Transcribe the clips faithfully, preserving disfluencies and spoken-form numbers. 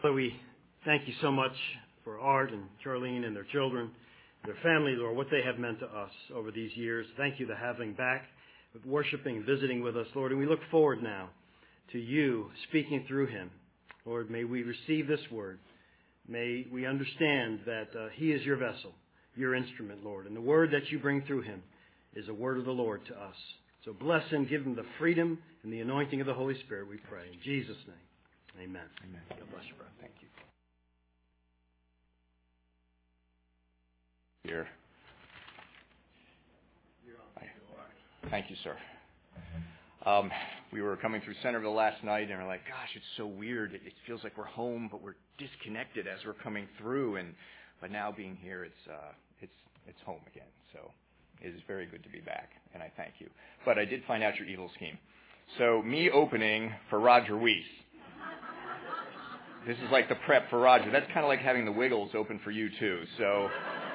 Father, we thank you so much for Art and Charlene and their children, their family, Lord, what they have meant to us over these years. Thank you to having back, worshiping and visiting with us, Lord. And we look forward now to you speaking through him. Lord, may we receive this word. May we understand that uh, he is your vessel, your instrument, Lord. And the word that you bring through him is a word of the Lord to us. So bless him, give him the freedom and the anointing of the Holy Spirit, we pray. In Jesus' name, amen. Amen. God bless you, brother. Thank you. Here. Thank you, sir. Um, we were coming through Centerville last night, and we're like, gosh, it's so weird. It, it feels like we're home, but we're disconnected as we're coming through. And but now being here, it's uh, it's it's home again. So it is very good to be back, and I thank you. But I did find out your evil scheme. So me opening for Roger Weiss. This is like the prep for Roger. That's kind of like having the Wiggles open for you too. So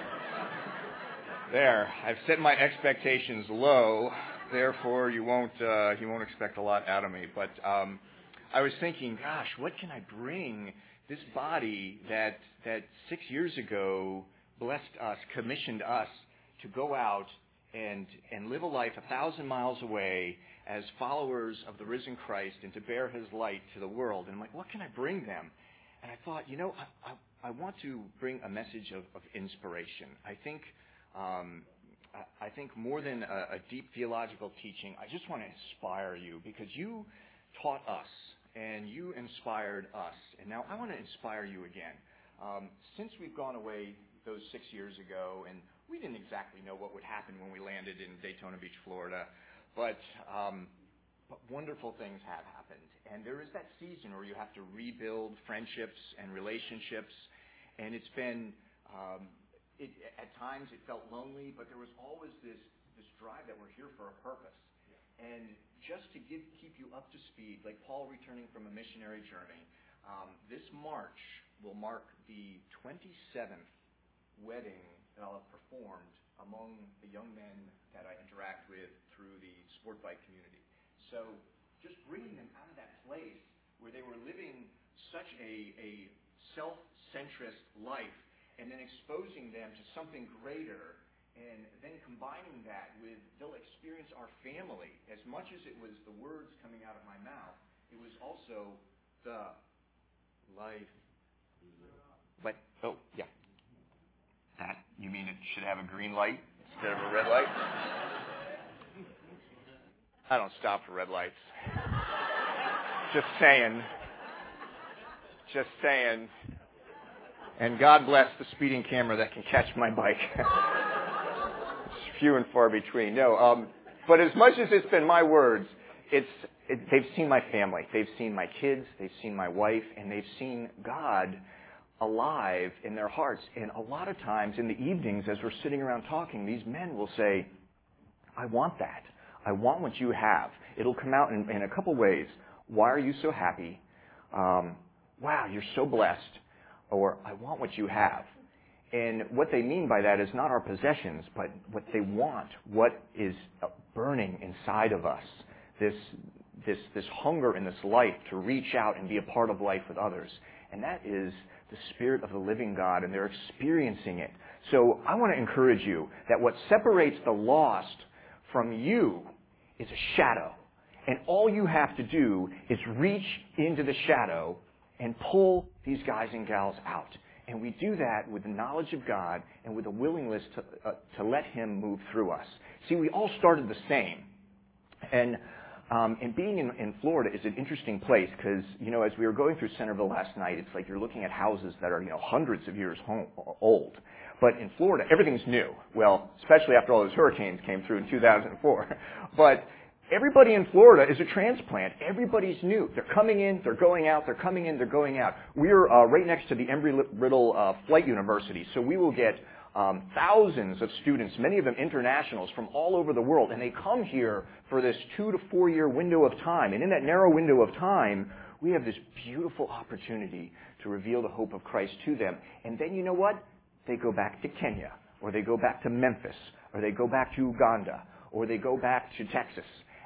there, I've set my expectations low. Therefore, you won't uh, you won't expect a lot out of me. But um, I was thinking, gosh, what can I bring this body that that six years ago blessed us, commissioned us to go out and and live a life a thousand miles away as followers of the risen Christ and to bear his light to the world. And I'm like, what can I bring them? And I thought, you know, I, I, I want to bring a message of, of inspiration. I think. Um, I think more than a, a deep theological teaching, I just want to inspire you because you taught us and you inspired us. And now I want to inspire you again. Um, since we've gone away those six years ago, and we didn't exactly know what would happen when we landed in Daytona Beach, Florida, but, um, but wonderful things have happened. And there is that season where you have to rebuild friendships and relationships. And it's been... Um, It, at times it felt lonely, but there was always this this drive that we're here for a purpose. Yeah. And just to give, keep you up to speed, like Paul returning from a missionary journey, um, this March will mark the twenty-seventh wedding that I'll have performed among the young men that I interact with through the sport bike community. So just bringing them out of that place where they were living such a, a self-centrist life, and then exposing them to something greater, and then combining that with, they'll experience our family. As much as it was the words coming out of my mouth, it was also the life. But, oh, yeah. That, you mean it should have a green light instead of a red light? I don't stop for red lights. Just saying. Just saying. And God bless the speeding camera that can catch my bike. It's few and far between. No, um, but as much as it's been my words, it's it, they've seen my family. They've seen my kids. They've seen my wife. And they've seen God alive in their hearts. And a lot of times in the evenings as we're sitting around talking, these men will say, I want that. I want what you have. It'll come out in, in a couple ways. Why are you so happy? Um, wow, you're so blessed. Or, I want what you have. And what they mean by that is not our possessions, but what they want, what is burning inside of us. This, this, this hunger and this life to reach out and be a part of life with others. And that is the Spirit of the living God, and they're experiencing it. So I want to encourage you that what separates the lost from you is a shadow. And all you have to do is reach into the shadow and pull these guys and gals out. And we do that with the knowledge of God and with a willingness to, uh, to let him move through us. See, we all started the same. And, um, and being in, in Florida is an interesting place because, you know, as we were going through Centerville last night, it's like you're looking at houses that are, you know, hundreds of years home, old. But in Florida, everything's new. Well, especially after all those hurricanes came through in two thousand four. But everybody in Florida is a transplant. Everybody's new. They're coming in, they're going out, they're coming in, they're going out. We're uh, right next to the Embry-Riddle uh, Flight University, so we will get um, thousands of students, many of them internationals from all over the world, and they come here for this two to four year window of time. And in that narrow window of time, we have this beautiful opportunity to reveal the hope of Christ to them. And then you know what? They go back to Kenya, or they go back to Memphis, or they go back to Uganda, or they go back to Texas.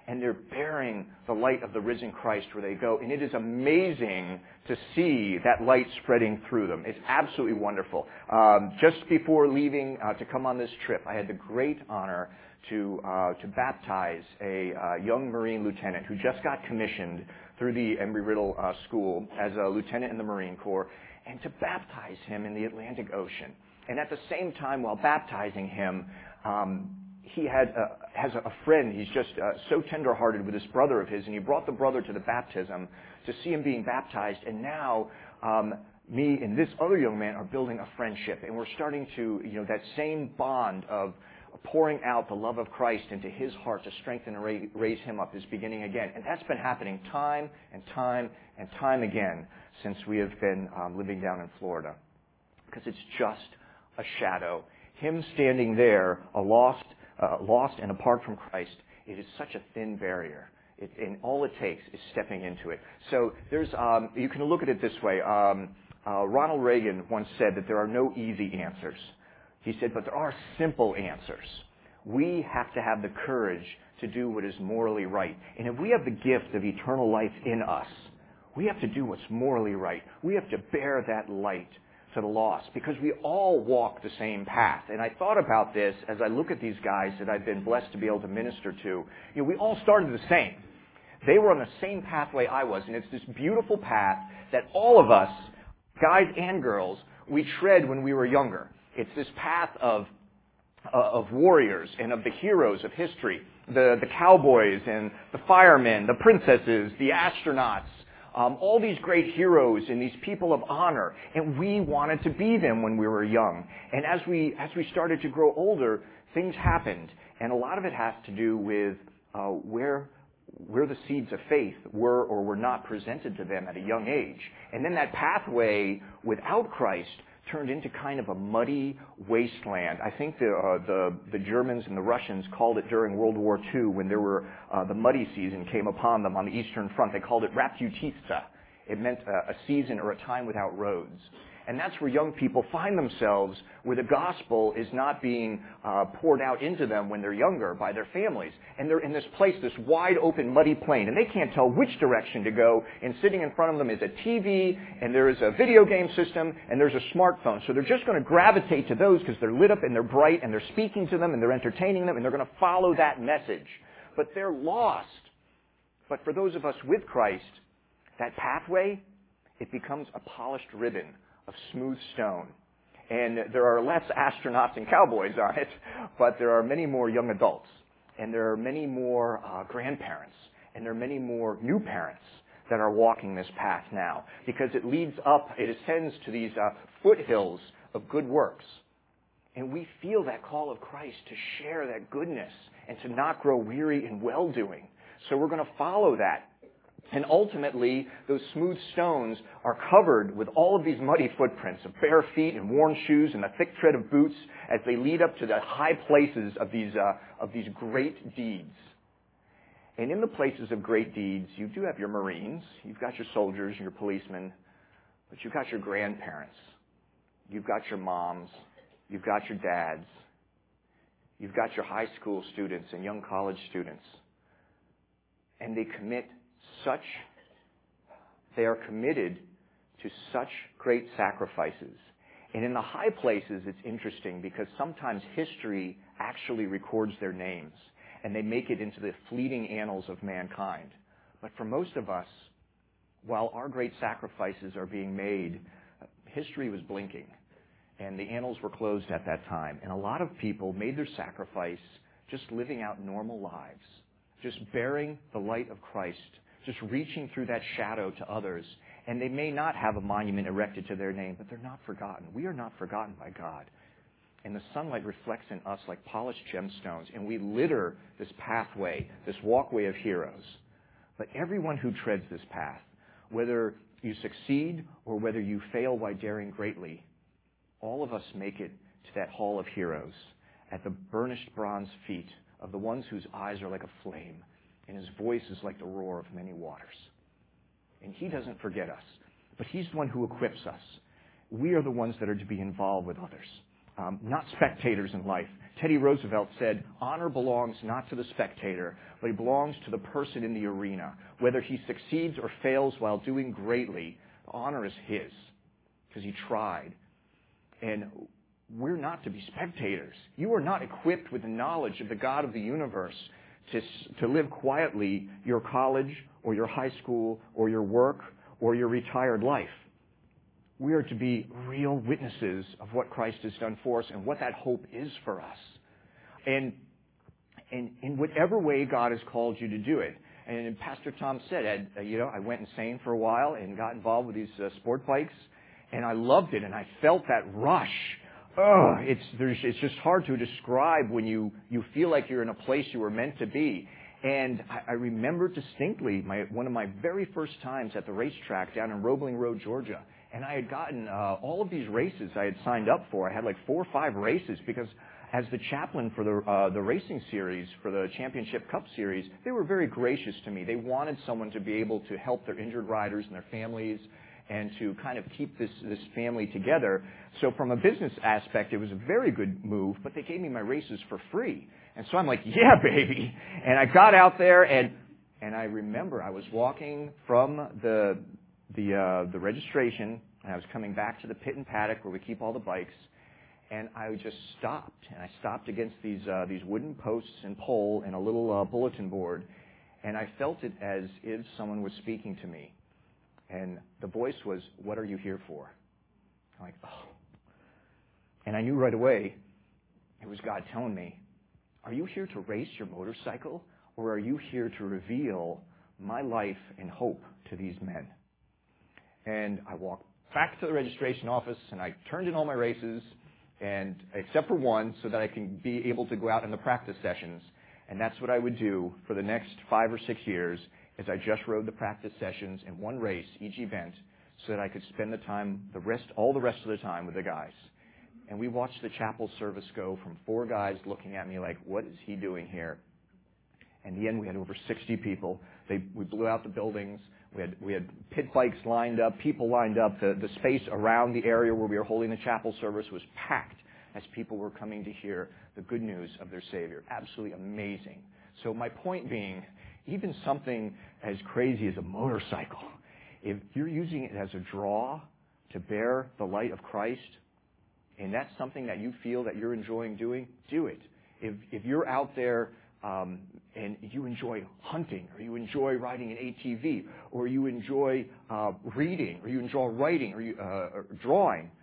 and they're bearing the light of the risen Christ where they go. And it is amazing to see that light spreading through them. It's absolutely wonderful. Um, just before leaving uh, to come on this trip, I had the great honor to uh, to baptize a uh, young Marine lieutenant who just got commissioned through the Embry-Riddle uh, School as a lieutenant in the Marine Corps, and to baptize him in the Atlantic Ocean. And at the same time, while baptizing him, um, he had uh, has a friend. He's just uh, so tender-hearted with this brother of his, and he brought the brother to the baptism to see him being baptized. And now, um, me and this other young man are building a friendship, and we're starting to, you know, that same bond of pouring out the love of Christ into his heart to strengthen and raise him up is beginning again. And that's been happening time and time and time again since we have been um, living down in Florida, because it's just a shadow. Him standing there, a lost. Uh, lost and apart from Christ, it is such a thin barrier. It, and all it takes is stepping into it. So there's, um, you can look at it this way. Um, uh, Ronald Reagan once said that there are no easy answers. He said, but there are simple answers. We have to have the courage to do what is morally right. And if we have the gift of eternal life in us, we have to do what's morally right. We have to bear that light to the lost, because we all walk the same path. And I thought about this as I look at these guys that I've been blessed to be able to minister to. You know, we all started the same. They were on the same pathway I was, and it's this beautiful path that all of us, guys and girls, we tread when we were younger. It's this path of uh, of warriors and of the heroes of history, the the cowboys and the firemen, the princesses, the astronauts. Um, all these great heroes and these people of honor, and we wanted to be them when we were young. And as we as we started to grow older, things happened, and a lot of it has to do with uh, where where the seeds of faith were or were not presented to them at a young age. And then that pathway without Christ turned into kind of a muddy wasteland. I think the uh, the, the Germans and the Russians called it during World War Two, when there were uh, the muddy season came upon them on the Eastern Front. They called it Raputitsa. It meant a, a season or a time without roads. And that's where young people find themselves, where the gospel is not being uh, poured out into them when they're younger by their families. And they're in this place, this wide open, muddy plain, and they can't tell which direction to go. And sitting in front of them is a T V, and there is a video game system, and there's a smartphone. So they're just going to gravitate to those because they're lit up and they're bright, and they're speaking to them, and they're entertaining them, and they're going to follow that message. But they're lost. But for those of us with Christ, that pathway, it becomes a polished ribbon of smooth stone. And there are less astronauts and cowboys on it, but there are many more young adults, and there are many more uh, grandparents, and there are many more new parents that are walking this path now, because it leads up, it ascends to these uh, foothills of good works. And we feel that call of Christ to share that goodness and to not grow weary in well-doing. So we're going to follow that. And ultimately, those smooth stones are covered with all of these muddy footprints of bare feet and worn shoes and the thick tread of boots as they lead up to the high places of these uh, of these great deeds. And in the places of great deeds, you do have your Marines, you've got your soldiers, your policemen, but you've got your grandparents, you've got your moms, you've got your dads, you've got your high school students and young college students, and they commit Such, they are committed to such great sacrifices. And in the high places, it's interesting because sometimes history actually records their names and they make it into the fleeting annals of mankind. But for most of us, while our great sacrifices are being made, history was blinking and the annals were closed at that time. And a lot of people made their sacrifice just living out normal lives, just bearing the light of Christ, just reaching through that shadow to others. And they may not have a monument erected to their name, but they're not forgotten. We are not forgotten by God. And the sunlight reflects in us like polished gemstones, and we litter this pathway, this walkway of heroes. But everyone who treads this path, whether you succeed or whether you fail while daring greatly, all of us make it to that hall of heroes at the burnished bronze feet of the ones whose eyes are like a flame, and his voice is like the roar of many waters. And he doesn't forget us, but he's the one who equips us. We are the ones that are to be involved with others. um, not spectators in life. Teddy Roosevelt said, honor belongs not to the spectator, but it belongs to the person in the arena. Whether he succeeds or fails while doing greatly, the honor is his, because he tried. And we're not to be spectators. You are not equipped with the knowledge of the God of the universe to, to live quietly your college or your high school or your work or your retired life. We are to be real witnesses of what Christ has done for us and what that hope is for us. And, and in whatever way God has called you to do it. And Pastor Tom said, Ed, you know, I went insane for a while and got involved with these uh, sport bikes, and I loved it, and I felt that rush. Oh, it's there's it's just hard to describe when you, you feel like you're in a place you were meant to be. And I, I remember distinctly my one of my very first times at the racetrack down in Roebling Road, Georgia. And I had gotten uh, all of these races I had signed up for. I had like four or five races because as the chaplain for the uh, the racing series, for the Championship Cup Series, they were very gracious to me. They wanted someone to be able to help their injured riders and their families and to kind of keep this, this family together. So from a business aspect, it was a very good move, but they gave me my races for free. And so I'm like, yeah, baby. And I got out there, and and I remember I was walking from the the uh, the registration, and I was coming back to the pit and paddock where we keep all the bikes, and I just stopped, and I stopped against these uh, these wooden posts and pole and a little uh, bulletin board, and I felt it as if someone was speaking to me, and the voice was, "What are you here for?" I'm like, oh, and I knew right away it was God telling me, "Are you here to race your motorcycle, or are you here to reveal my life and hope to these men?" And I walked back to the registration office, and I turned in all my races, and except for one, so that I can be able to go out in the practice sessions. And that's what I would do for the next five or six years, is I just rode the practice sessions in one race, each event, so that I could spend the time, the rest, all the rest of the time with the guys. And we watched the chapel service go from four guys looking at me like, what is he doing here? In the end, we had over sixty people. They, we blew out the buildings. We had, we had pit bikes lined up, people lined up. The, the space around the area where we were holding the chapel service was packed as people were coming to hear the good news of their Savior. Absolutely amazing. So my point being, even something as crazy as a motorcycle, if you're using it as a draw to bear the light of Christ, and that's something that you feel that you're enjoying doing, do it. If, if you're out there Um, and you enjoy hunting, or you enjoy riding an A T V, or you enjoy uh, reading, or you enjoy writing, or, you, uh, or drawing,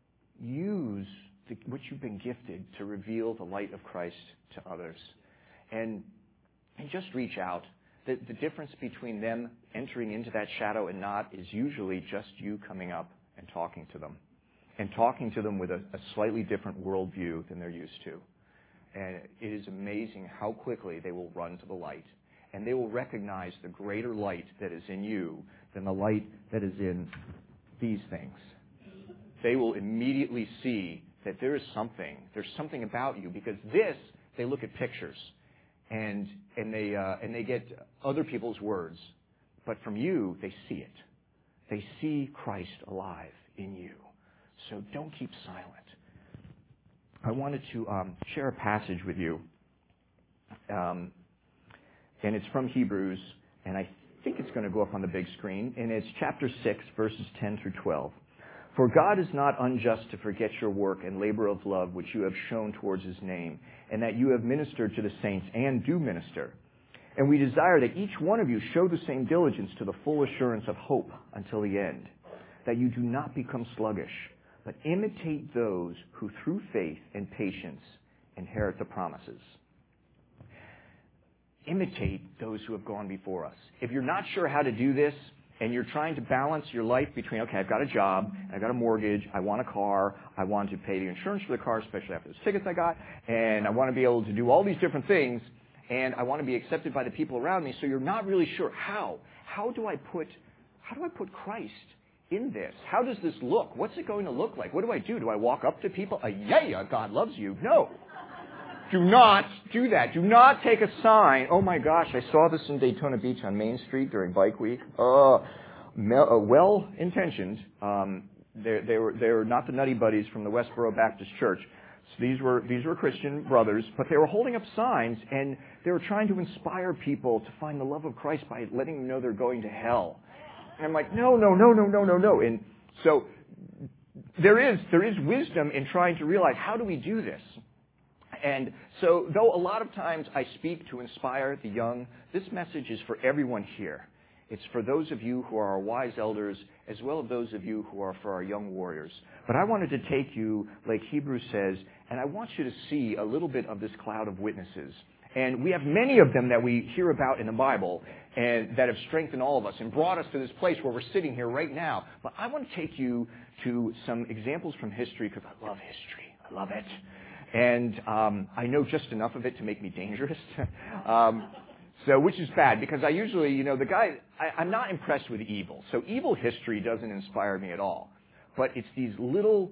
use the, what you've been gifted to reveal the light of Christ to others. And, and just reach out. The, the difference between them entering into that shadow and not is usually just you coming up and talking to them, and talking to them with a, a slightly different worldview than they're used to. And it is amazing how quickly they will run to the light. And they will recognize the greater light that is in you than the light that is in these things. They will immediately see that there is something. There's something about you. Because this, they look at pictures. And, and, they, uh, and they get other people's words. But from you, they see it. They see Christ alive in you. So don't keep silent. I wanted to um, share a passage with you, um, and it's from Hebrews, and I think it's going to go up on the big screen, and it's chapter six, verses ten through twelve. For God is not unjust to forget your work and labor of love which you have shown towards His name, and that you have ministered to the saints and do minister. And we desire that each one of you show the same diligence to the full assurance of hope until the end, that you do not become sluggish, but imitate those who through faith and patience inherit the promises. Imitate those who have gone before us. If you're not sure how to do this, and you're trying to balance your life between, okay, I've got a job, I've got a mortgage, I want a car, I want to pay the insurance for the car, especially after those tickets I got, and I want to be able to do all these different things, and I want to be accepted by the people around me, so you're not really sure how. How do I put, how do I put Christ in this? How does this look? What's it going to look like? What do I do? Do I walk up to people? Uh, yeah, God loves you. No. Do not do that. Do not take a sign. Oh my gosh, I saw this in Daytona Beach on Main Street during Bike Week. Uh, uh, well-intentioned. Um, they, they were they were not the Nutty Buddies from the Westboro Baptist Church, So these were these were Christian brothers, but they were holding up signs, and they were trying to inspire people to find the love of Christ by letting them know they're going to hell. And I'm like, no, no, no, no, no, no, no. And so there is there is wisdom in trying to realize, how do we do this? And so though a lot of times I speak to inspire the young, this message is for everyone here. It's for those of you who are our wise elders, as well as those of you who are for our young warriors. But I wanted to take you, like Hebrews says, and I want you to see a little bit of this cloud of witnesses. And we have many of them that we hear about in the Bible and that have strengthened all of us and brought us to this place where we're sitting here right now. But I want to take you to some examples from history, because I love history. I love it. And um, I know just enough of it to make me dangerous. um, so, which is bad, because I usually, you know, the guy, I, I'm not impressed with evil. So evil history doesn't inspire me at all. But it's these little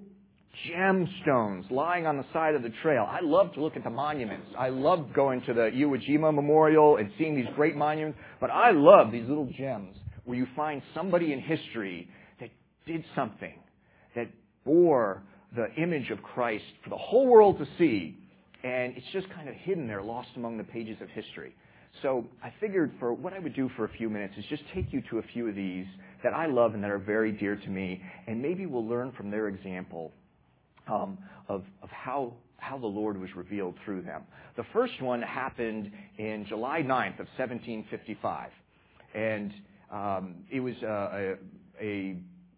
gemstones lying on the side of the trail. I love to look at the monuments. I love going to the Iwo Jima Memorial and seeing these great monuments. But I love these little gems where you find somebody in history that did something, that bore the image of Christ for the whole world to see. And it's just kind of hidden there, lost among the pages of history. So I figured for what I would do for a few minutes is just take you to a few of these that I love and that are very dear to me. And maybe we'll learn from their example um, of, of how, how the Lord was revealed through them. The first one happened in July ninth of seventeen fifty-five. And um, it was uh, a... a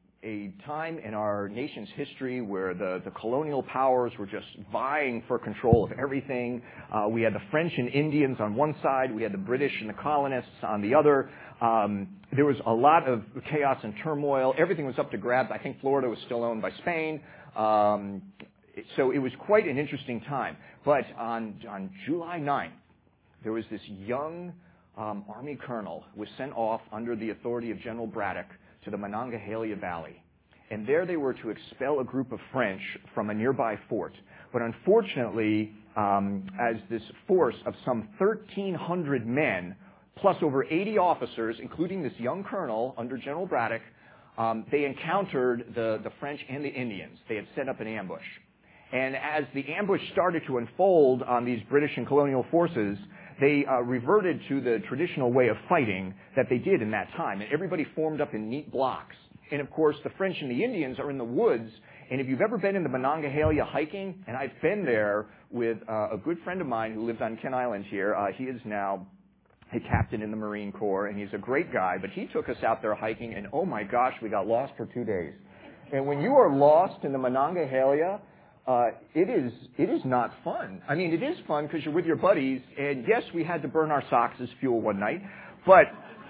a time in our nation's history where the, the colonial powers were just vying for control of everything. Uh, we had the French and Indians on one side. We had the British and the colonists on the other. Um, there was a lot of chaos and turmoil. Everything was up to grabs. I think Florida was still owned by Spain. Um, so it was quite an interesting time. But on, on July ninth, there was this young um, Army colonel who was sent off under the authority of General Braddock to the Monongahela Valley. And there they were to expel a group of French from a nearby fort. But unfortunately, um, as this force of some thirteen hundred men, plus over eighty officers, including this young colonel under General Braddock, um, they encountered the, the French and the Indians. They had set up an ambush. And as the ambush started to unfold on these British and colonial forces, they uh, reverted to the traditional way of fighting that they did in that time. And everybody formed up in neat blocks. And of course, the French and the Indians are in the woods. And if you've ever been in the Monongahela hiking, and I've been there with uh, a good friend of mine who lived on Kent Island here. Uh, he is now a captain in the Marine Corps, and he's a great guy. But he took us out there hiking, and oh my gosh, we got lost for two days. And when you are lost in the Monongahela, Uh, it is it is not fun. I mean, it is fun because you're with your buddies, and yes, we had to burn our socks as fuel one night, but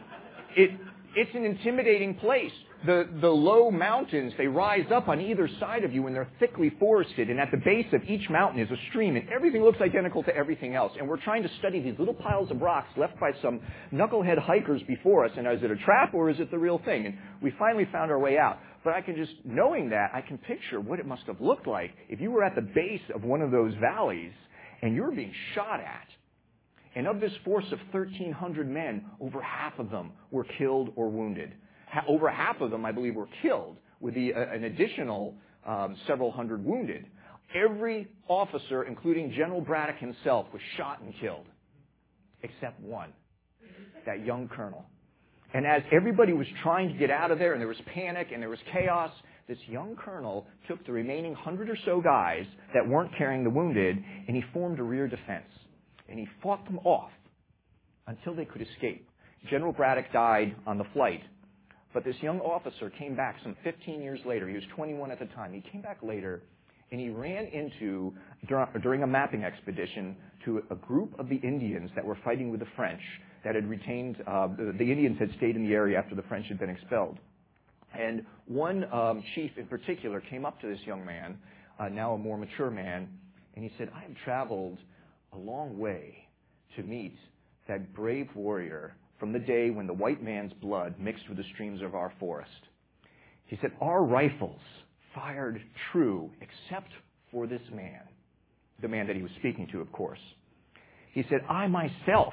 it it's an intimidating place. The the low mountains, they rise up on either side of you, and they're thickly forested, and at the base of each mountain is a stream, and everything looks identical to everything else. And we're trying to study these little piles of rocks left by some knucklehead hikers before us, and is it a trap or is it the real thing? And we finally found our way out. But I can just, knowing that, I can picture what it must have looked like if you were at the base of one of those valleys and you were being shot at. And of this force of thirteen hundred men, over half of them were killed or wounded. Ha- over half of them, I believe, were killed, with the, uh, an additional um, several hundred wounded. Every officer, including General Braddock himself, was shot and killed, except one, that young colonel. And as everybody was trying to get out of there, and there was panic and there was chaos, this young colonel took the remaining hundred or so guys that weren't carrying the wounded, and he formed a rear defense. And he fought them off until they could escape. General Braddock died on the flight. But this young officer came back some fifteen years later. He was twenty-one at the time. He came back later, and he ran into, during a mapping expedition, to a group of the Indians that were fighting with the French, that had retained, uh, the, the Indians had stayed in the area after the French had been expelled. And one um, chief in particular came up to this young man, uh, now a more mature man, and he said, I have traveled a long way to meet that brave warrior from the day when the white man's blood mixed with the streams of our forest. He said, our rifles fired true except for this man, the man that he was speaking to, of course. He said, I myself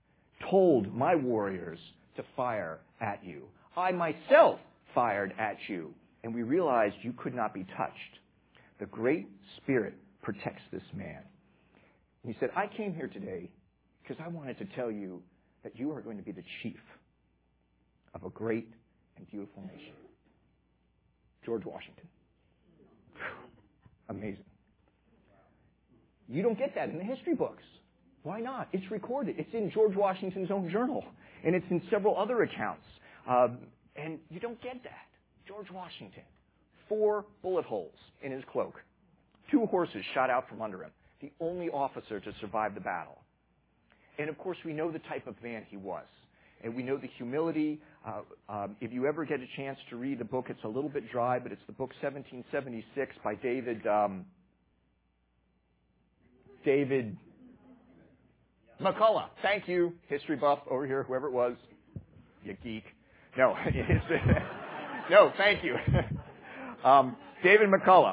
told my warriors to fire at you. I myself fired at you, and we realized you could not be touched. The Great Spirit protects this man. He said, I came here today because I wanted to tell you that you are going to be the chief of a great and beautiful nation. George Washington. Amazing. You don't get that in the history books. Why not? It's recorded. It's in George Washington's own journal. And it's in several other accounts. Um, and you don't get that. George Washington. Four bullet holes in his cloak. Two horses shot out from under him. The only officer to survive the battle. And of course, we know the type of man he was. And we know the humility. Uh, um, if you ever get a chance to read the book, it's a little bit dry, but it's the book seventeen seventy-six by David... Um, David McCullough. Thank you, history buff over here, whoever it was. You geek. No, no, thank you. um, David McCullough.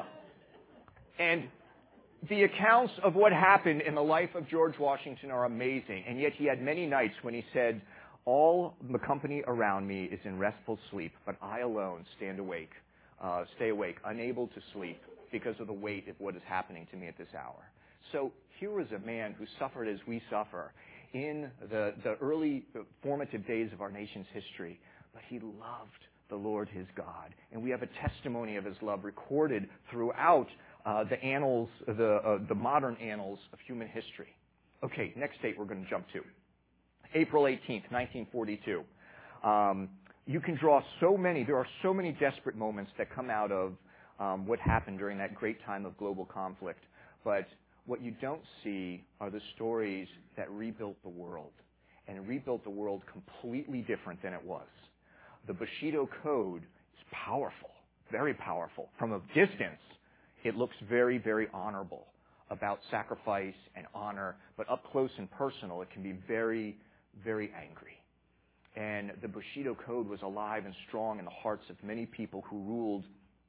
And the accounts of what happened in the life of George Washington are amazing. And yet he had many nights when he said, all the company around me is in restful sleep, but I alone stand awake, uh, stay awake, unable to sleep because of the weight of what is happening to me at this hour. So here was a man who suffered as we suffer in the, the early formative days of our nation's history, but he loved the Lord his God. And we have a testimony of his love recorded throughout uh, the annals, the, uh, the modern annals of human history. Okay, next date we're going to jump to. April eighteenth, nineteen forty-two. Um, you can draw so many, there are so many desperate moments that come out of um, what happened during that great time of global conflict. But what you don't see are the stories that rebuilt the world, and rebuilt the world completely different than it was. The Bushido Code is powerful, very powerful. From a distance, it looks very, very honorable, about sacrifice and honor, but up close and personal, it can be very, very angry. And the Bushido Code was alive and strong in the hearts of many people who ruled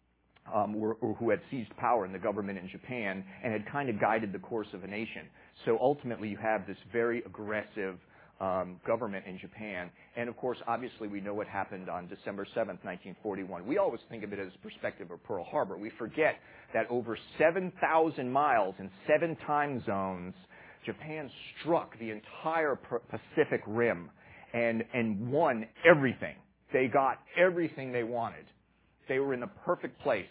Um, or, or who had seized power in the government in Japan and had kind of guided the course of a nation. So ultimately you have this very aggressive um, government in Japan. And of course, obviously we know what happened on December seventh, nineteen forty-one. We always think of it as perspective of Pearl Harbor. We forget that over seven thousand miles in seven time zones, Japan struck the entire Pacific Rim and, and won everything. They got everything they wanted. They were in the perfect place.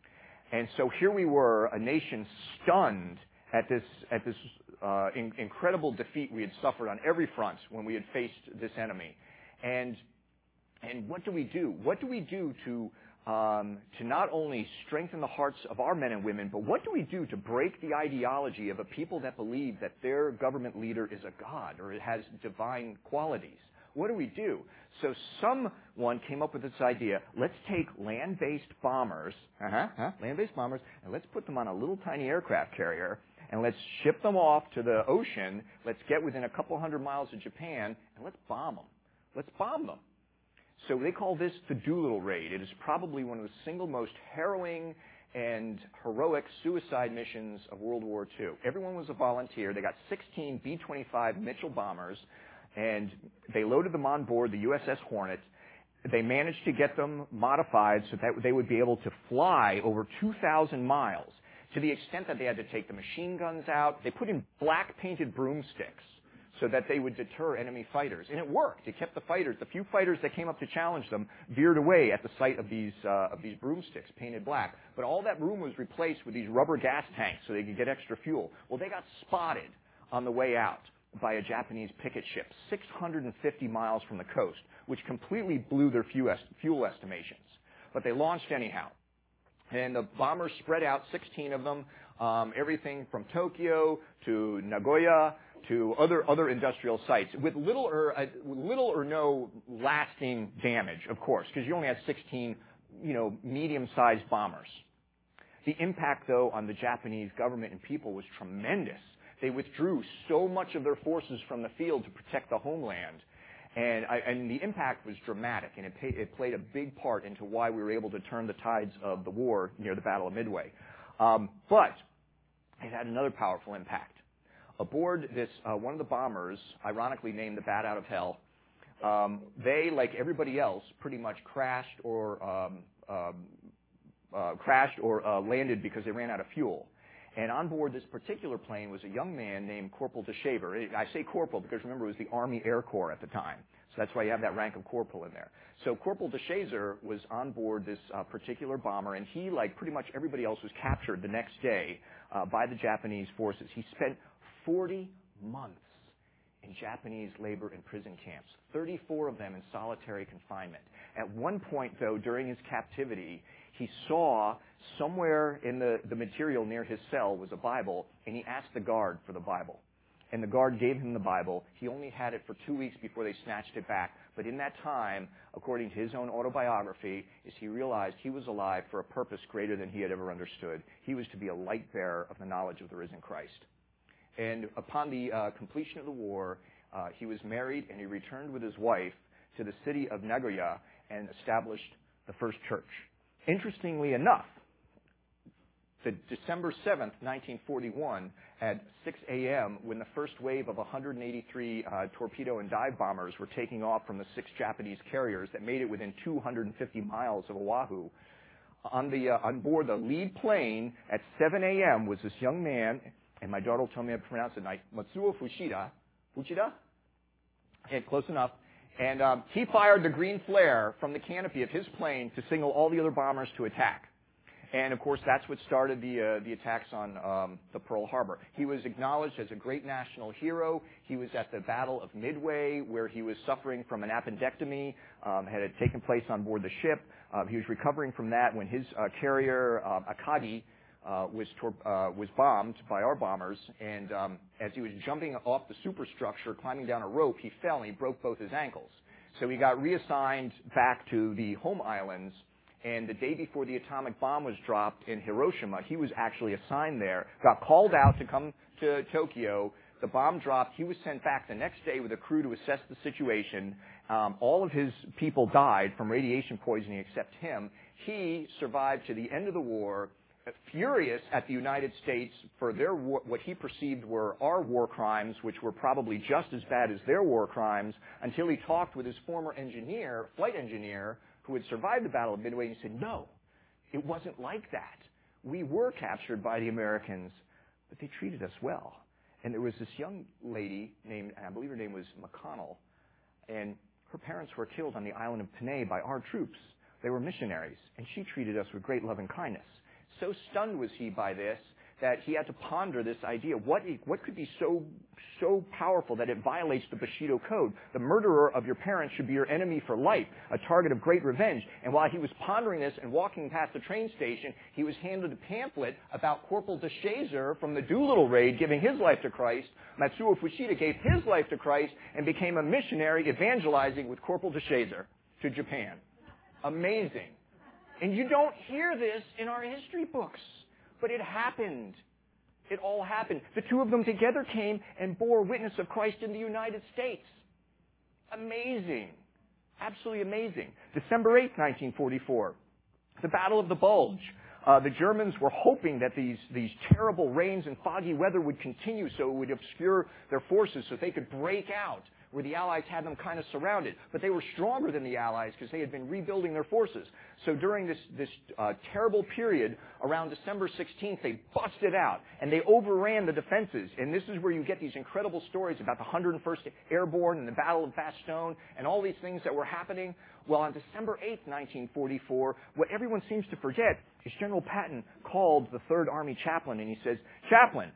And so here we were, a nation stunned at this at this uh, in, incredible defeat we had suffered on every front when we had faced this enemy. And and what do we do? What do we do to um, to not only strengthen the hearts of our men and women, but what do we do to break the ideology of a people that believe that their government leader is a god or it has divine qualities? What do we do? So someone came up with this idea. Let's take land-based bombers, uh-huh, huh, land-based bombers, and let's put them on a little tiny aircraft carrier, and let's ship them off to the ocean. Let's get within a couple hundred miles of Japan, and let's bomb them. Let's bomb them. So they call this the Doolittle Raid. It is probably one of the single most harrowing and heroic suicide missions of World War Two. Everyone was a volunteer. They got sixteen B twenty-five Mitchell bombers, and they loaded them on board the U S S Hornet. They managed to get them modified so that they would be able to fly over two thousand miles, to the extent that they had to take the machine guns out. They put in black-painted broomsticks so that they would deter enemy fighters. And it worked. It kept the fighters, the few fighters that came up to challenge them, veered away at the sight of these, uh, of these broomsticks painted black. But all that room was replaced with these rubber gas tanks so they could get extra fuel. Well, they got spotted on the way out by a Japanese picket ship six hundred fifty miles from the coast, which completely blew their fuel estimations. But they launched anyhow. And the bombers spread out, sixteen of them, um, everything from Tokyo to Nagoya to other other industrial sites, with little or uh, little or no lasting damage, of course, because you only had sixteen, you know, medium-sized bombers. The impact, though, on the Japanese government and people was tremendous. They withdrew so much of their forces from the field to protect the homeland. And, I, and the impact was dramatic, and it, pay, it played a big part into why we were able to turn the tides of the war near the Battle of Midway. Um, but it had another powerful impact. Aboard this, uh, one of the bombers, ironically named the Bat Out of Hell, um, they, like everybody else, pretty much crashed or um, um, uh, crashed or uh, landed because they ran out of fuel. And on board this particular plane was a young man named Corporal DeShaver. I say corporal because remember it was the Army Air Corps at the time. So that's why you have that rank of corporal in there. So Corporal DeShazer was on board this uh, particular bomber, and he, like pretty much everybody else, was captured the next day uh, by the Japanese forces. He spent forty months in Japanese labor and prison camps, thirty-four of them in solitary confinement. At one point, though, during his captivity, he saw somewhere in the, the material near his cell was a Bible, and he asked the guard for the Bible. And the guard gave him the Bible. He only had it for two weeks before they snatched it back. But in that time, according to his own autobiography, is he realized he was alive for a purpose greater than he had ever understood. He was to be a light bearer of the knowledge of the risen Christ. And upon the uh, completion of the war, uh, he was married and he returned with his wife to the city of Nagoya and established the first church. Interestingly enough, the December seventh, nineteen forty-one, at six a.m., when the first wave of one hundred eighty-three uh, torpedo and dive bombers were taking off from the six Japanese carriers that made it within two hundred fifty miles of Oahu, on the uh, on board the lead plane at seven a.m. was this young man, and my daughter will tell me how to pronounce it tonight, Matsuo Fushida. Fushida? Okay, close enough. And um, he fired the green flare from the canopy of his plane to signal all the other bombers to attack. And, of course, that's what started the uh, the attacks on um, the Pearl Harbor. He was acknowledged as a great national hero. He was at the Battle of Midway, where he was suffering from an appendectomy, um, had it taken place on board the ship. Uh, he was recovering from that when his uh, carrier, uh, Akagi, uh, was tor- uh, was bombed by our bombers. And um, as he was jumping off the superstructure, climbing down a rope, he fell and he broke both his ankles. So he got reassigned back to the home islands. And the day before the atomic bomb was dropped in Hiroshima, he was actually assigned there, got called out to come to Tokyo. The bomb dropped. He was sent back the next day with a crew to assess the situation. Um, all of his people died from radiation poisoning except him. He survived to the end of the war, furious at the United States for their war, what he perceived were our war crimes, which were probably just as bad as their war crimes, until he talked with his former engineer, flight engineer, who had survived the Battle of Midway, and he said, no, it wasn't like that. We were captured by the Americans, but they treated us well. And there was this young lady named, and I believe her name was McConnell, and her parents were killed on the island of Panay by our troops. They were missionaries, and she treated us with great love and kindness. So stunned was he by this that he had to ponder this idea. What, what could be so, so powerful that it violates the Bushido Code? The murderer of your parents should be your enemy for life, a target of great revenge. And while he was pondering this and walking past the train station, he was handed a pamphlet about Corporal DeShazer from the Doolittle raid giving his life to Christ. Matsuo Fushida gave his life to Christ and became a missionary evangelizing with Corporal DeShazer to Japan. Amazing. And you don't hear this in our history books. But it happened. It all happened. The two of them together came and bore witness of Christ in the United States. Amazing. Absolutely amazing. December eighth, nineteen forty-four. The Battle of the Bulge. Uh, the Germans were hoping that these, these terrible rains and foggy weather would continue so it would obscure their forces so they could break out where the Allies had them kind of surrounded. But they were stronger than the Allies because they had been rebuilding their forces. So during this, this uh, terrible period, around December sixteenth, they busted out and they overran the defenses. And this is where you get these incredible stories about the one hundred first Airborne and the Battle of Bastogne and all these things that were happening. Well, on December eighth, nineteen forty-four, what everyone seems to forget is General Patton called the third Army chaplain and he says, "Chaplain,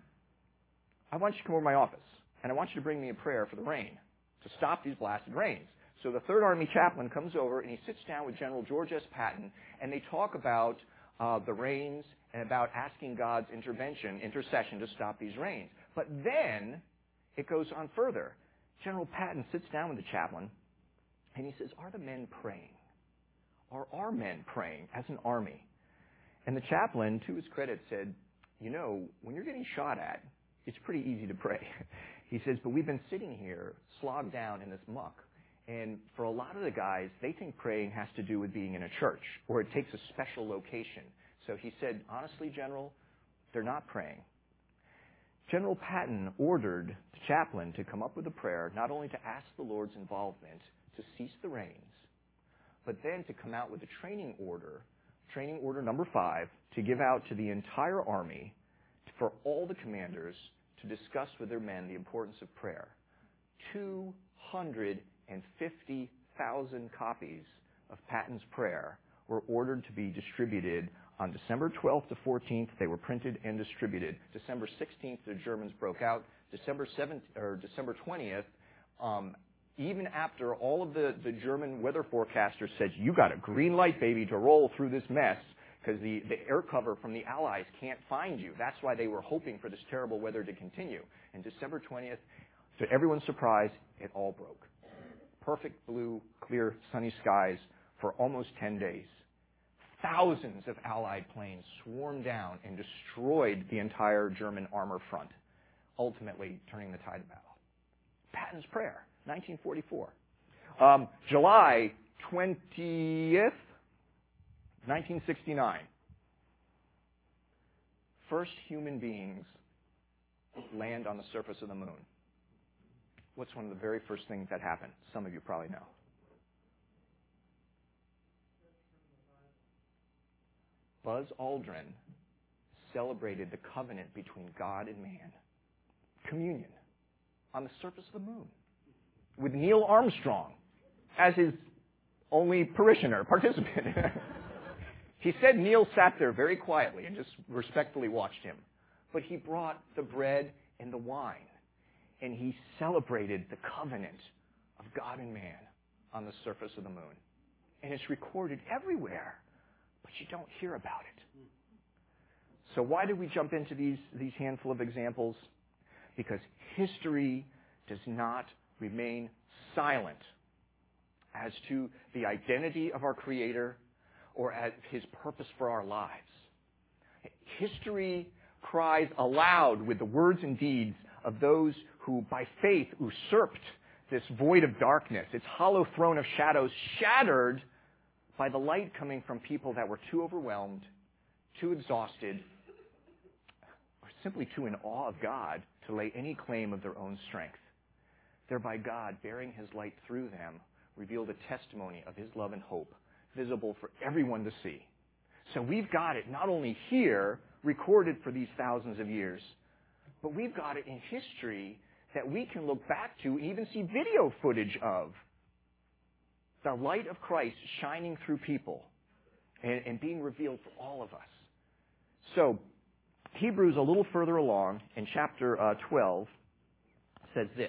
I want you to come over to my office and I want you to bring me a prayer for the rain, to stop these blasted rains." So the third Army chaplain comes over and he sits down with General George S. Patton and they talk about uh, the rains and about asking God's intervention, intercession to stop these rains. But then it goes on further. General Patton sits down with the chaplain and he says, "Are the men praying? Are our men praying as an army?" And the chaplain, to his credit, said, "You know, when you're getting shot at, it's pretty easy to pray." He says, "But we've been sitting here slogged down in this muck. And for a lot of the guys, they think praying has to do with being in a church or it takes a special location." So he said, "Honestly, General, they're not praying." General Patton ordered the chaplain to come up with a prayer, not only to ask the Lord's involvement to cease the rains, but then to come out with a training order, training order number five, to give out to the entire Army for all the commanders to discuss with their men the importance of prayer. two hundred fifty thousand copies of Patton's Prayer were ordered to be distributed on December twelfth to fourteenth. They were printed and distributed. December sixteenth, the Germans broke out. December seventh or December twentieth, um, even after all of the, the German weather forecasters said, "You got a green light, baby, to roll through this mess," because the, the air cover from the Allies can't find you. That's why they were hoping for this terrible weather to continue. And December twentieth, to everyone's surprise, it all broke. Perfect blue, clear, sunny skies for almost ten days. Thousands of Allied planes swarmed down and destroyed the entire German armor front, ultimately turning the tide of battle. Patton's Prayer, nineteen forty-four. Um, July twentieth, nineteen sixty-nine. First human beings land on the surface of the moon. What's one of the very first things that happened? Some of you probably know. Buzz Aldrin celebrated the covenant between God and man, communion, on the surface of the moon, with Neil Armstrong as his only parishioner, participant. He said Neil sat there very quietly and just respectfully watched him. But he brought the bread and the wine, and he celebrated the covenant of God and man on the surface of the moon. And it's recorded everywhere, but you don't hear about it. So why did we jump into these, these handful of examples? Because history does not remain silent as to the identity of our Creator or as His purpose for our lives. History cries aloud with the words and deeds of those who, by faith, usurped this void of darkness, its hollow throne of shadows, shattered by the light coming from people that were too overwhelmed, too exhausted, or simply too in awe of God to lay any claim of their own strength. Thereby God, bearing His light through them, revealed a testimony of His love and hope, visible for everyone to see. So we've got it not only here, recorded for these thousands of years, but we've got it in history that we can look back to and even see video footage of. The light of Christ shining through people and, and being revealed for all of us. So, Hebrews a little further along in chapter uh, twelve says this.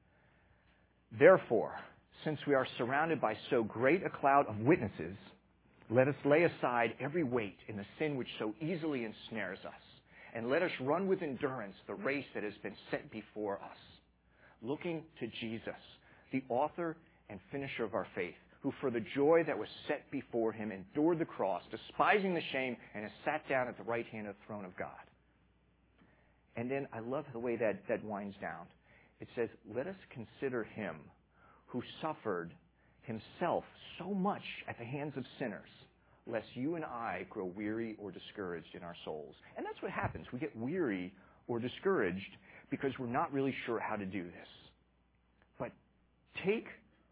Therefore, since we are surrounded by so great a cloud of witnesses, let us lay aside every weight and the sin which so easily ensnares us, and let us run with endurance the race that has been set before us, looking to Jesus, the author and finisher of our faith, who for the joy that was set before Him endured the cross, despising the shame, and has sat down at the right hand of the throne of God. And then I love the way that, that winds down. It says, let us consider Him who suffered Himself so much at the hands of sinners, lest you and I grow weary or discouraged in our souls. And that's what happens. We get weary or discouraged because we're not really sure how to do this. But take,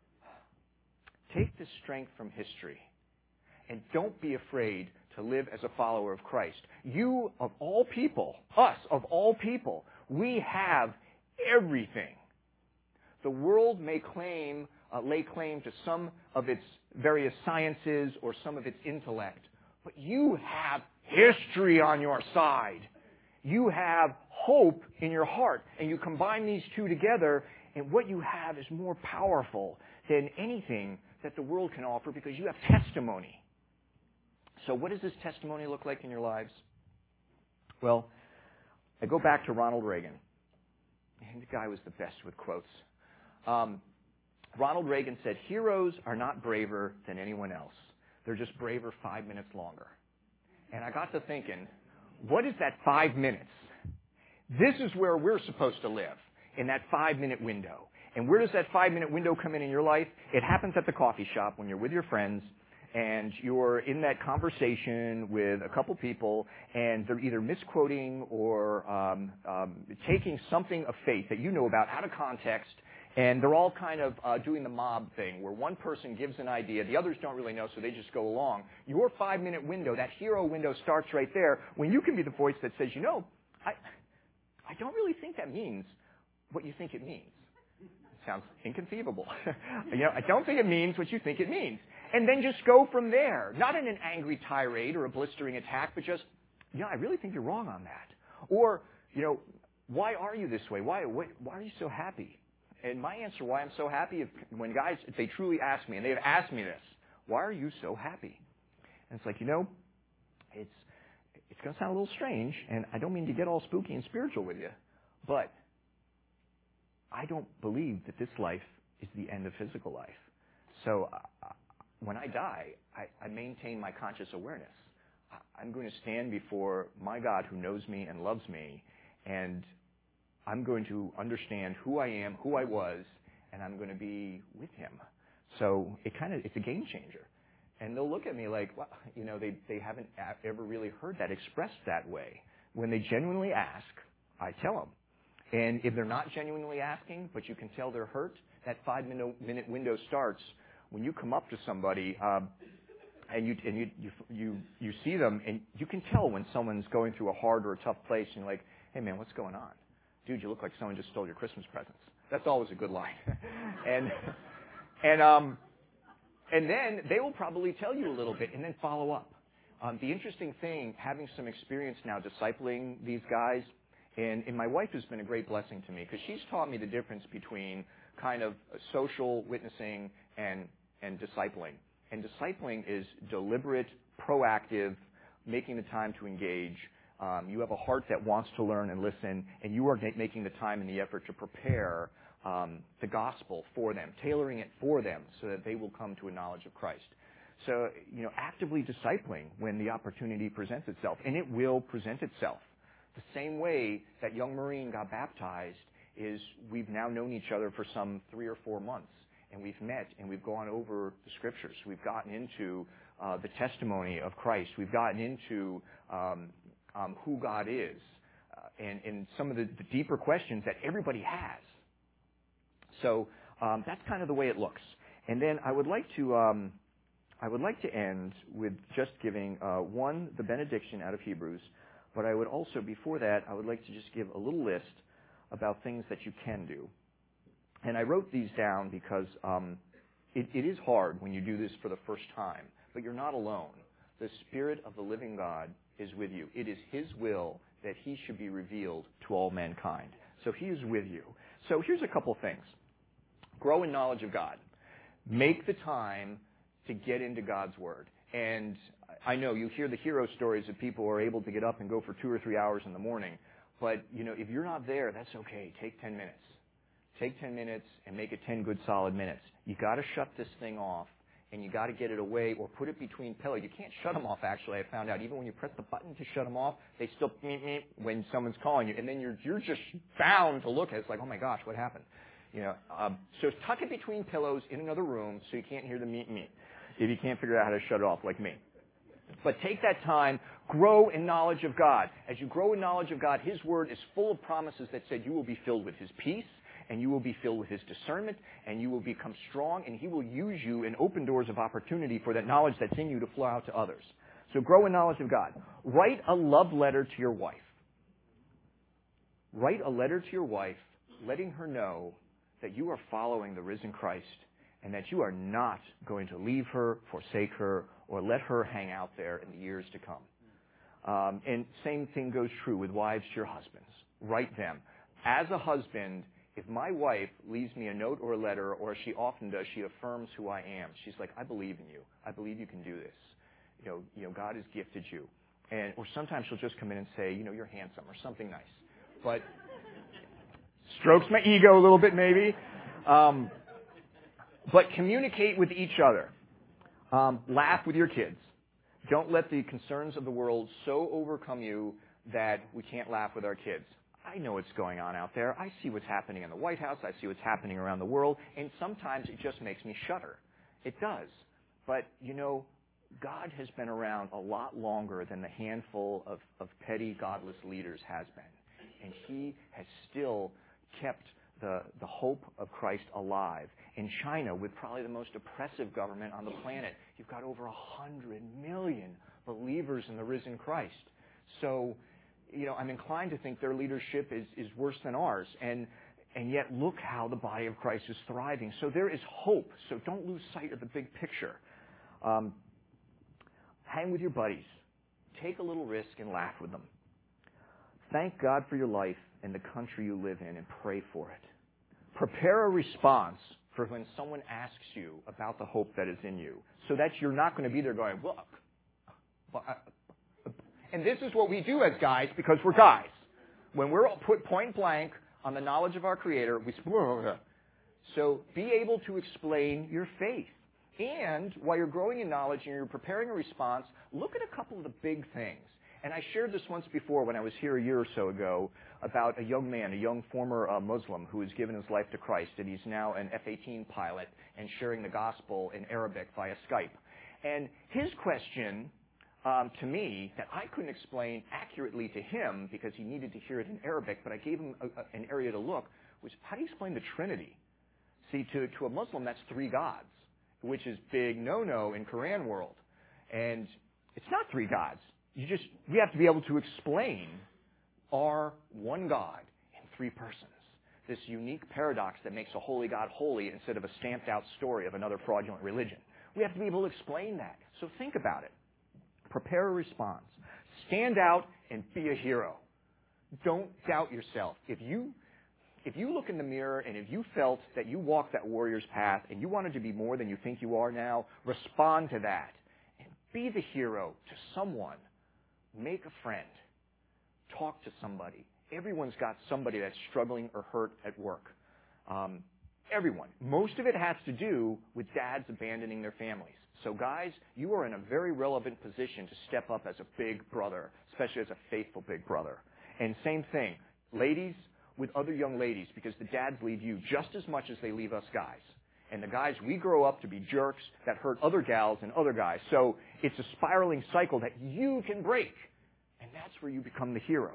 take this strength from history and don't be afraid to live as a follower of Christ. You, of all people, us, of all people, we have everything. The world may claim, uh, lay claim to some of its various sciences or some of its intellect, but you have history on your side. You have hope in your heart, and you combine these two together, and what you have is more powerful than anything that the world can offer because you have testimony. So what does this testimony look like in your lives? Well, I go back to Ronald Reagan. And the guy was the best with quotes. Um, Ronald Reagan said, heroes are not braver than anyone else. They're just braver five minutes longer. And I got to thinking, what is that five minutes? This is where we're supposed to live, in that five-minute window. And where does that five-minute window come in in your life? It happens at the coffee shop when you're with your friends, and you're in that conversation with a couple people, and they're either misquoting or um, um, taking something of faith that you know about out of context, and they're all kind of uh, doing the mob thing, where one person gives an idea, the others don't really know, so they just go along. Your five-minute window, that hero window, starts right there, when you can be the voice that says, you know, I, I don't really think that means what you think it means. It sounds inconceivable. you know, I don't think it means what you think it means. And then just go from there. Not in an angry tirade or a blistering attack, but just, you know, I really think you're wrong on that. Or, you know, why are you this way? Why, why, why are you so happy? And my answer why I'm so happy, if, when guys, if they truly ask me, and they've asked me this, why are you so happy? And it's like, you know, it's it's going to sound a little strange, and I don't mean to get all spooky and spiritual with you, but I don't believe that this life is the end of physical life. So uh, when I die, I, I maintain my conscious awareness. I'm going to stand before my God who knows me and loves me, and I'm going to understand who I am, who I was, and I'm going to be with him. So it kind of, it's a game changer. And they'll look at me like, well, you know, they, they haven't ever really heard that expressed that way. When they genuinely ask, I tell them. And if they're not genuinely asking, but you can tell they're hurt, that five-minute window starts when you come up to somebody um, and, you, and you, you, you, you see them, and you can tell when someone's going through a hard or a tough place, and you're like, hey, man, what's going on? Dude, you look like someone just stole your Christmas presents. That's always a good line. and and um. And then they will probably tell you a little bit and then follow up. Um, the interesting thing, having some experience now discipling these guys, and, and my wife has been a great blessing to me because she's taught me the difference between kind of social witnessing and, and discipling. And discipling is deliberate, proactive, making the time to engage. Um, you have a heart that wants to learn and listen, and you are making the time and the effort to prepare Um, the gospel for them, tailoring it for them so that they will come to a knowledge of Christ. So, you know, actively discipling when the opportunity presents itself, and it will present itself. The same way that young Marine got baptized is we've now known each other for some three or four months, and we've met and we've gone over the scriptures. We've gotten into uh, the testimony of Christ. We've gotten into um, um, who God is uh, and, and some of the, the deeper questions that everybody has. So um, that's kind of the way it looks. And then I would like to um, I would like to end with just giving uh, one the benediction out of Hebrews, but I would also before that I would like to just give a little list about things that you can do. And I wrote these down because um, it, it is hard when you do this for the first time, but you're not alone. The Spirit of the living God is with you. It is His will that He should be revealed to all mankind. So He is with you. So here's a couple things. Grow in knowledge of God. Make the time to get into God's Word. And I know you hear the hero stories of people who are able to get up and go for two or three hours in the morning. But, you know, if you're not there, that's okay. Take ten minutes. Take ten minutes and make it ten good solid minutes. You got to shut this thing off, and you got to get it away or put it between pillows. You can't shut them off, actually, I found out. Even when you press the button to shut them off, they still meep, meep when someone's calling you. And then you're you're just bound to look at it. It's like, oh, my gosh, what happened? You know, um, so tuck it between pillows in another room so you can't hear the meet meet if you can't figure out how to shut it off like me. But take that time, grow in knowledge of God. As you grow in knowledge of God, His Word is full of promises that said you will be filled with His peace, and you will be filled with His discernment, and you will become strong, and He will use you and open doors of opportunity for that knowledge that's in you to flow out to others. So grow in knowledge of God. Write a love letter to your wife. Write a letter to your wife, letting her know that you are following the risen Christ and that you are not going to leave her, forsake her, or let her hang out there in the years to come. Um, and same thing goes true with wives to your husbands. Write them. As a husband, if my wife leaves me a note or a letter, or she often does, she affirms who I am. She's like, I believe in you. I believe you can do this. You know, you know, God has gifted you. And or sometimes she'll just come in and say, you know, you're handsome or something nice. But strokes my ego a little bit, maybe. Um, but communicate with each other. Um, laugh with your kids. Don't let the concerns of the world so overcome you that we can't laugh with our kids. I know what's going on out there. I see what's happening in the White House. I see what's happening around the world. And sometimes it just makes me shudder. It does. But, you know, God has been around a lot longer than the handful of, of petty, godless leaders has been. And He has still kept the, the hope of Christ alive. In China, with probably the most oppressive government on the planet, you've got over one hundred million believers in the risen Christ. So you know, I'm inclined to think their leadership is, is worse than ours. And, and yet look how the body of Christ is thriving. So there is hope. So don't lose sight of the big picture. Um, hang with your buddies. Take a little risk and laugh with them. Thank God for your life and the country you live in and pray for it. Prepare a response for when someone asks you about the hope that is in you, so that you're not going to be there going, look. And this is what we do as guys because we're guys. When we're put point blank on the knowledge of our Creator, we so be able to explain your faith. And while you're growing in knowledge and you're preparing a response, look at a couple of the big things. And I shared this once before when I was here a year or so ago about a young man, a young former uh, Muslim who has given his life to Christ, and he's now an F eighteen pilot and sharing the gospel in Arabic via Skype. And his question um, to me that I couldn't explain accurately to him because he needed to hear it in Arabic, but I gave him a, a, an area to look, was how do you explain the Trinity? See, to, to a Muslim, that's three gods, which is big no-no in Quran world. And it's not three gods. You just, we have to be able to explain our one God in three persons. This unique paradox that makes a holy God holy instead of a stamped out story of another fraudulent religion. We have to be able to explain that. So think about it. Prepare a response. Stand out and be a hero. Don't doubt yourself. If you, if you look in the mirror and if you felt that you walked that warrior's path and you wanted to be more than you think you are now, respond to that. And be the hero to someone. Make a friend. Talk to somebody. Everyone's got somebody that's struggling or hurt at work. Um, everyone. Most of it has to do with dads abandoning their families. So guys, you are in a very relevant position to step up as a big brother, especially as a faithful big brother. And same thing, ladies with other young ladies, because the dads leave you just as much as they leave us guys. And the guys, we grow up to be jerks that hurt other gals and other guys. So it's a spiraling cycle that you can break. And that's where you become the hero.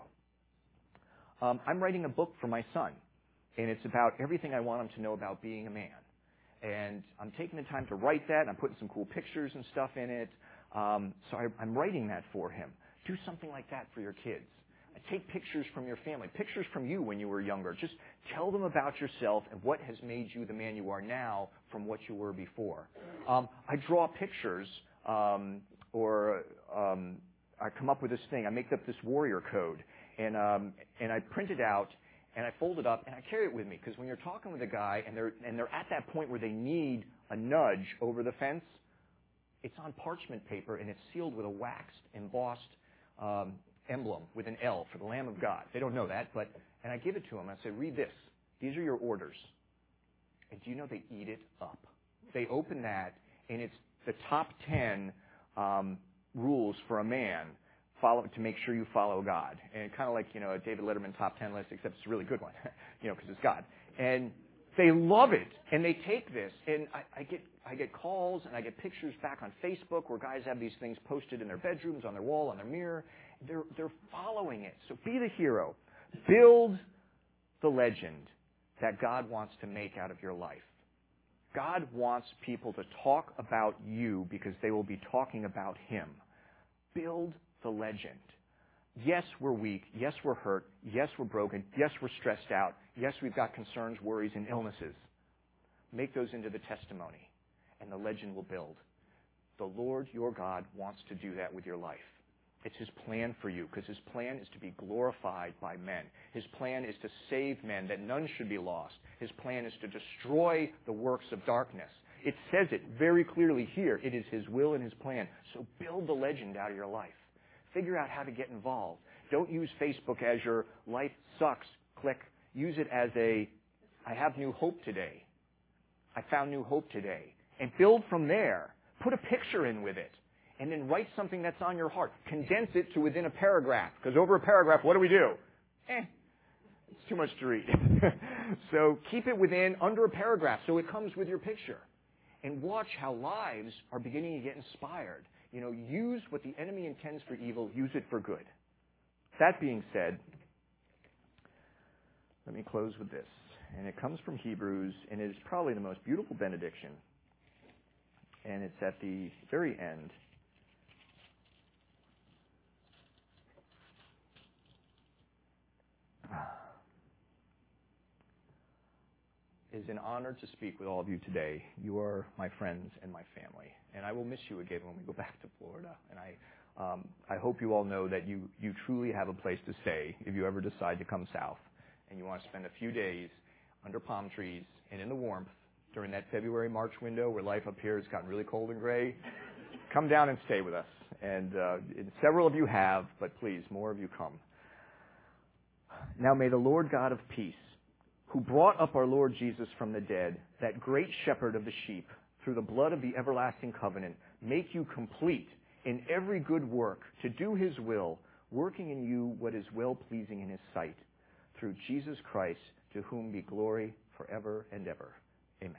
Um, I'm writing a book for my son. And it's about everything I want him to know about being a man. And I'm taking the time to write that. And I'm putting some cool pictures and stuff in it. Um, so I, I'm writing that for him. Do something like that for your kids. Take pictures from your family, pictures from you when you were younger. Just tell them about yourself and what has made you the man you are now from what you were before. Um, I draw pictures, um, or um, I come up with this thing. I make up this warrior code, and um, and I print it out, and I fold it up, and I carry it with me. Because when you're talking with a guy, and they're and they're at that point where they need a nudge over the fence, it's on parchment paper, and it's sealed with a waxed, embossed um, emblem with an L for the Lamb of God. They don't know that, but, and I give it to them. I say, read this. These are your orders. And do you know they eat it up? They open that, and it's the top ten um, rules for a man follow, to make sure you follow God. And kind of like, you know, a David Letterman top ten list, except it's a really good one, you know, because it's God. And they love it, and they take this, and I, I get I get calls, and I get pictures back on Facebook where guys have these things posted in their bedrooms, on their wall, on their mirror. They're, they're following it. So be the hero. Build the legend that God wants to make out of your life. God wants people to talk about you because they will be talking about Him. Build the legend. Yes, we're weak. Yes, we're hurt. Yes, we're broken. Yes, we're stressed out. Yes, we've got concerns, worries, and illnesses. Make those into the testimony, and the legend will build. The Lord your God wants to do that with your life. It's His plan for you, because His plan is to be glorified by men. His plan is to save men, that none should be lost. His plan is to destroy the works of darkness. It says it very clearly here. It is His will and His plan. So build the legend out of your life. Figure out how to get involved. Don't use Facebook as your life sucks, click. Use it as a, I have new hope today. I found new hope today. And build from there. Put a picture in with it. And then write something that's on your heart. Condense it to within a paragraph. Because over a paragraph, what do we do? Eh, it's too much to read. So keep it within, under a paragraph, so it comes with your picture. And watch how lives are beginning to get inspired. You know, use what the enemy intends for evil, use it for good. That being said, let me close with this. And it comes from Hebrews, and it is probably the most beautiful benediction. And it's at the very end. is an honor to speak with all of you today. You are my friends and my family, and I will miss you again when we go back to Florida. And I um, I hope you all know that you, you truly have a place to stay if you ever decide to come south and you want to spend a few days under palm trees and in the warmth during that February, March window where life up here has gotten really cold and gray. Come down and stay with us. And, uh, and several of you have, but please, more of you come. Now may the Lord God of peace, who brought up our Lord Jesus from the dead, that great shepherd of the sheep, through the blood of the everlasting covenant, make you complete in every good work to do his will, working in you what is well-pleasing in his sight, through Jesus Christ, to whom be glory forever and ever. Amen.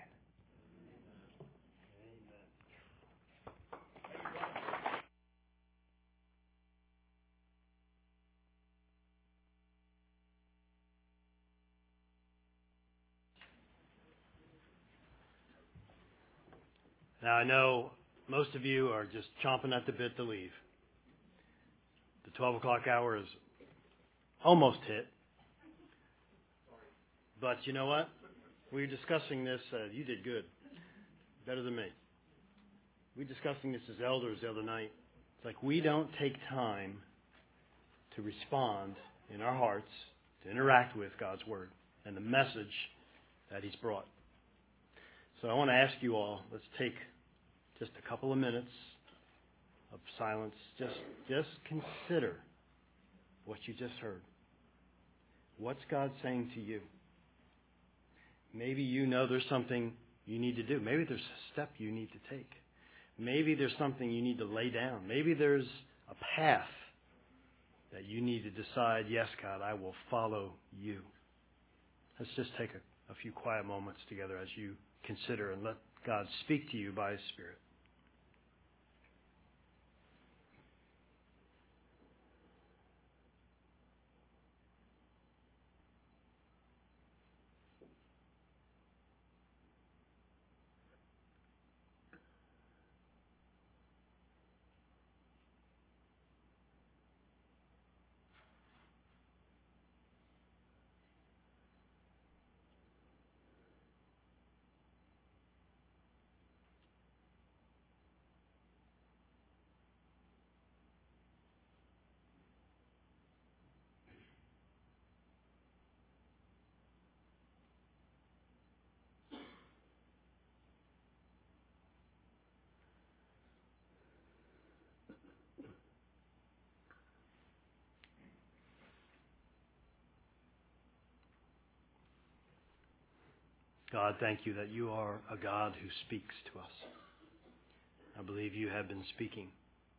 Now, I know most of you are just chomping at the bit to leave. The twelve o'clock hour is almost hit. But you know what? We were discussing this. Uh, you did good. Better than me. We were discussing this as elders the other night. It's like we don't take time to respond in our hearts, to interact with God's Word and the message that He's brought. So I want to ask you all, let's take just a couple of minutes of silence. Just, just consider what you just heard. What's God saying to you? Maybe you know there's something you need to do. Maybe there's a step you need to take. Maybe there's something you need to lay down. Maybe there's a path that you need to decide, yes, God, I will follow you. Let's just take a, a few quiet moments together as you consider and let God speak to you by His Spirit. God, thank you that you are a God who speaks to us. I believe you have been speaking.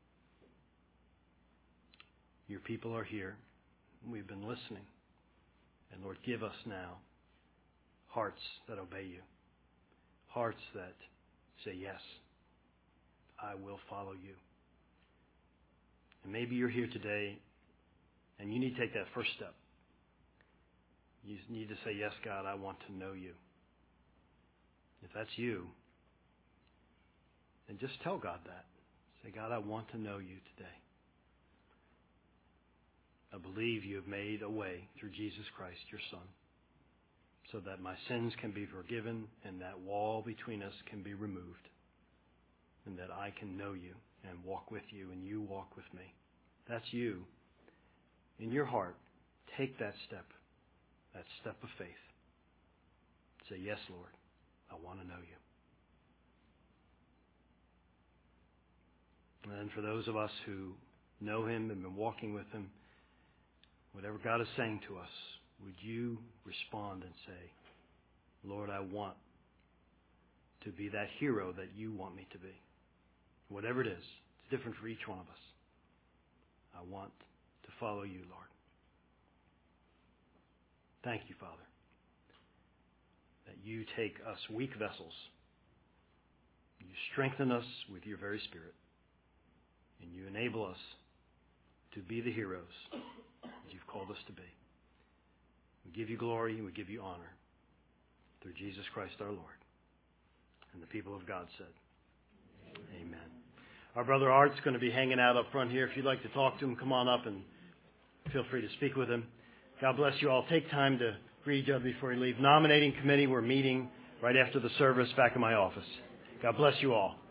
Your people are here. We've been listening. And Lord, give us now hearts that obey you. Hearts that say, yes, I will follow you. And maybe you're here today and you need to take that first step. You need to say, yes, God, I want to know you. If that's you, then just tell God that. Say, God, I want to know you today. I believe you have made a way through Jesus Christ, your Son, so that my sins can be forgiven and that wall between us can be removed, and that I can know you and walk with you and you walk with me. That's you. In your heart, take that step, that step of faith. Say, yes, Lord. I want to know you. And then for those of us who know Him and been walking with Him, whatever God is saying to us, would you respond and say, Lord, I want to be that hero that you want me to be. Whatever it is, it's different for each one of us. I want to follow you, Lord. Thank you, Father, that you take us weak vessels, you strengthen us with your very Spirit, and you enable us to be the heroes that you've called us to be. We give you glory and we give you honor through Jesus Christ our Lord. And the people of God said, Amen. Amen. Our brother Art's going to be hanging out up front here. If you'd like to talk to him, come on up and feel free to speak with him. God bless you all. Take time to greet each other before you leave. Nominating committee, we're meeting right after the service back in my office. God bless you all.